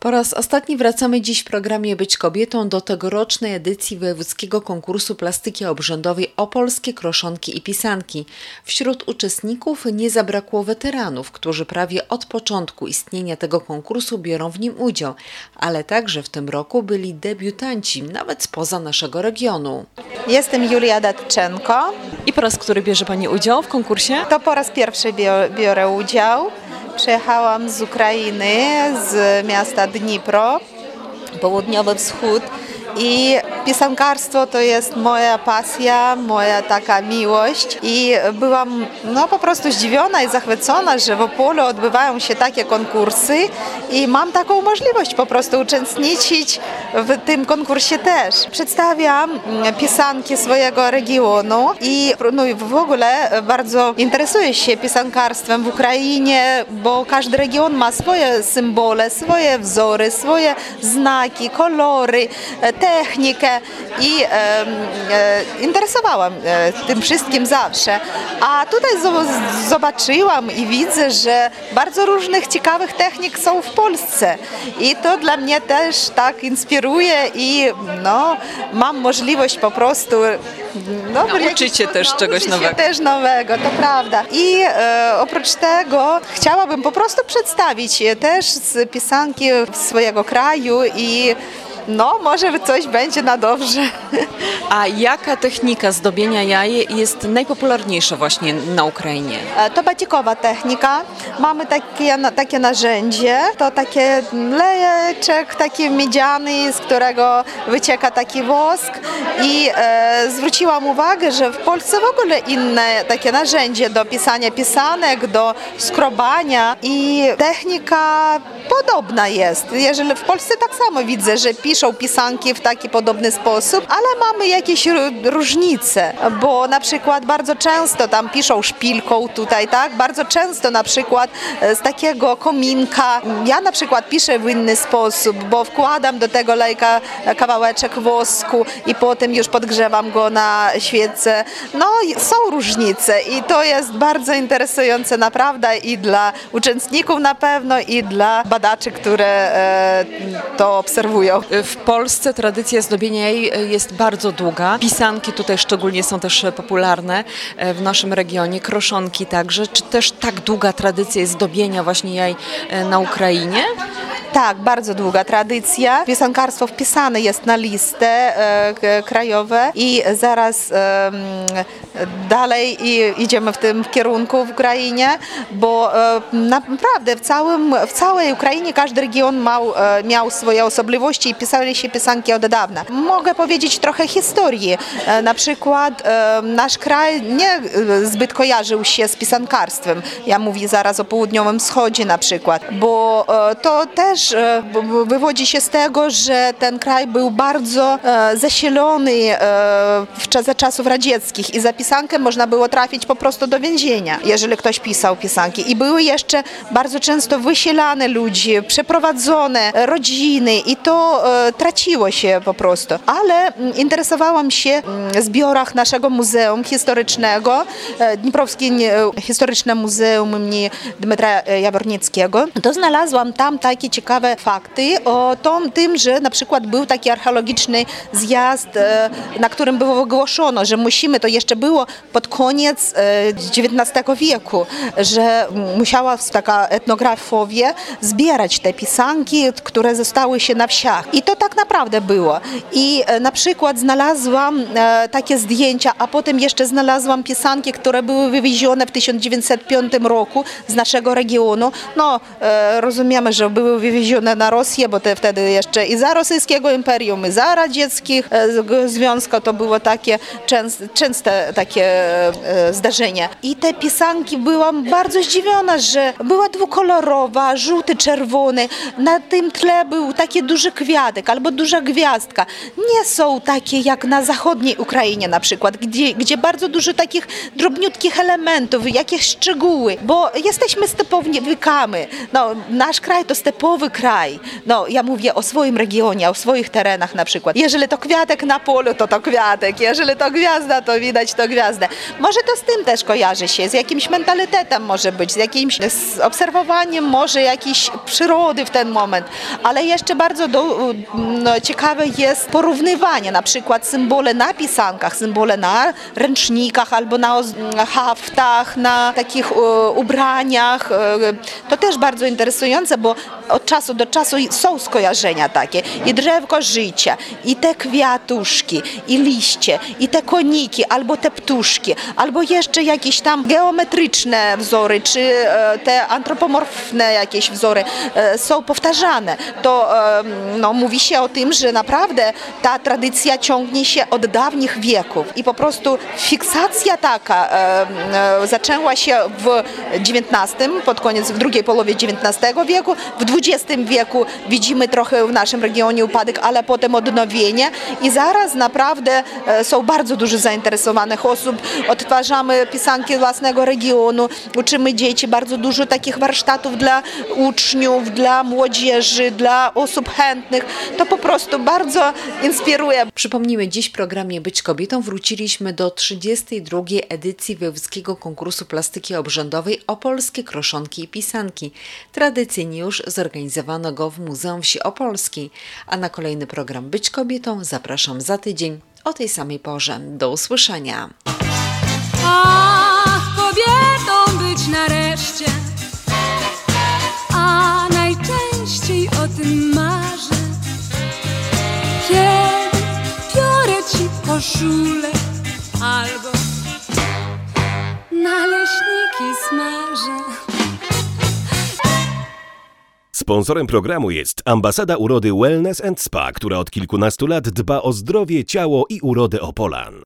Po raz ostatni wracamy dziś w programie Być kobietą do tegorocznej edycji wojewódzkiego konkursu plastyki obrzędowej Opolskie Kroszonki i Pisanki. Wśród uczestników nie zabrakło weteranów, którzy prawie od początku istnienia tego konkursu biorą w nim udział, ale także w tym roku byli debiutanci, nawet spoza naszego regionu. Jestem Julia Datczenko. I po raz który bierze Pani udział w konkursie? To po raz pierwszy biorę udział. Przyjechałam z Ukrainy, z miasta Dnipro, południowy wschód. I pisankarstwo to jest moja pasja, moja taka miłość i byłam po prostu zdziwiona i zachwycona, że w Opolu odbywają się takie konkursy i mam taką możliwość po prostu uczestniczyć w tym konkursie też. Przedstawiam pisanki swojego regionu i w ogóle bardzo interesuję się pisankarstwem w Ukrainie, bo każdy region ma swoje symbole, swoje wzory, swoje znaki, kolory, technikę i interesowałam tym wszystkim zawsze. A tutaj zobaczyłam i widzę, że bardzo różnych ciekawych technik są w Polsce i to dla mnie też tak inspiruje i mam możliwość po prostu nauczyć się też czegoś nowego. Też nowego, to prawda. I oprócz tego chciałabym po prostu przedstawić też z pisanki swojego kraju i może coś będzie na dobrze. A jaka technika zdobienia jaj jest najpopularniejsza właśnie na Ukrainie? To batikowa technika. Mamy takie narzędzie. To takie lejeczek, taki miedziany, z którego wycieka taki wosk. I zwróciłam uwagę, że w Polsce w ogóle inne takie narzędzie do pisania pisanek, do skrobania i technika podobna jest. Jeżeli w Polsce tak samo widzę, że piszą pisanki w taki podobny sposób, ale mamy jakieś różnice, bo na przykład bardzo często tam piszą szpilką tutaj, tak? Bardzo często na przykład z takiego kominka ja na przykład piszę w inny sposób, bo wkładam do tego lejka kawałeczek wosku i potem już podgrzewam go na świece. Są różnice i to jest bardzo interesujące naprawdę i dla uczestników na pewno i dla badaczy, które to obserwują. W Polsce tradycja zdobienia jaj jest bardzo długa. Pisanki tutaj szczególnie są też popularne w naszym regionie, kroszonki także. Czy też tak długa tradycja jest zdobienia właśnie jaj na Ukrainie? Tak, bardzo długa tradycja. Pisankarstwo wpisane jest na listę krajowe i zaraz dalej idziemy w tym kierunku w Ukrainie, bo naprawdę w całej Ukrainie każdy region miał swoje osobliwości i pisali się pisanki od dawna. Mogę powiedzieć trochę historii. Na przykład nasz kraj nie zbyt kojarzył się z pisankarstwem. Ja mówię zaraz o południowym wschodzie na przykład, bo to też wywodzi się z tego, że ten kraj był bardzo zasilony za czasów radzieckich i za pisankę można było trafić po prostu do więzienia, jeżeli ktoś pisał pisanki. I były jeszcze bardzo często wysielane ludzie, przeprowadzone rodziny i to traciło się po prostu. Ale interesowałam się w zbiorach naszego Muzeum Historycznego, Dniprowskie Historyczne Muzeum im. Dmytra Jawornickiego. To znalazłam tam takie ciekawe fakty o tym, że na przykład był taki archeologiczny zjazd, na którym było ogłoszono, że to jeszcze było pod koniec XIX wieku, że musiała taka etnografowie zbierać te pisanki, które zostały się na wsiach. I to tak naprawdę było. I na przykład znalazłam takie zdjęcia, a potem jeszcze znalazłam pisanki, które były wywiezione w 1905 roku z naszego regionu. Rozumiemy, że były wywiezione na Rosję, bo wtedy jeszcze i za rosyjskiego imperium, i za radzieckich związków to było takie częste takie zdarzenia. I te pisanki byłam bardzo zdziwiona, że była dwukolorowa, żółty, czerwony. Na tym tle był taki duży kwiatek albo duża gwiazdka. Nie są takie jak na zachodniej Ukrainie na przykład, gdzie bardzo dużo takich drobniutkich elementów, jakieś szczegóły, bo jesteśmy stepownikami. Nasz kraj to stepowy kraj. Ja mówię o swoim regionie, o swoich terenach na przykład. Jeżeli to kwiatek na polu, to kwiatek. Jeżeli to gwiazda, to widać to gwiazdę. Może to z tym też kojarzy się, z jakimś mentalitetem może być, z obserwowaniem może jakiejś przyrody w ten moment, ale jeszcze bardzo ciekawe jest porównywanie, na przykład symbole na pisankach, symbole na ręcznikach albo na haftach, na takich ubraniach. To też bardzo interesujące, bo od czasu do czasu są skojarzenia takie. I drzewko życia, i te kwiatuszki, i liście, i te koniki, albo te ptuszki, albo jeszcze jakieś tam geometryczne wzory, czy te antropomorfne jakieś wzory są powtarzane. To mówi się o tym, że naprawdę ta tradycja ciągnie się od dawnych wieków i po prostu fiksacja taka zaczęła się w XIX, pod koniec, w drugiej połowie XIX wieku, w XX wieku widzimy trochę w naszym regionie upadek, ale potem odnowienie i zaraz naprawdę są bardzo dużo zainteresowanych osób, odtwarzamy pisanki własnego regionu, uczymy dzieci, bardzo dużo takich warsztatów dla uczniów, dla młodzieży, dla osób chętnych. To po prostu bardzo inspiruje. Przypomnijmy, dziś w programie Być kobietą wróciliśmy do 32. edycji wojewódzkiego konkursu plastyki obrzędowej Opolskie kroszonki i pisanki. Tradycyjnie już zorganizowano go w Muzeum Wsi Opolskiej, a na kolejny program Być kobietą zapraszam za tydzień o tej samej porze. Do usłyszenia. Ach, kobietą być nareszcie, a najczęściej o tym marzę, kiedy biorę ci koszulę albo naleśniki smażę. Sponsorem programu jest Ambasada Urody Wellness & Spa, która od kilkunastu lat dba o zdrowie, ciało i urodę Opolan.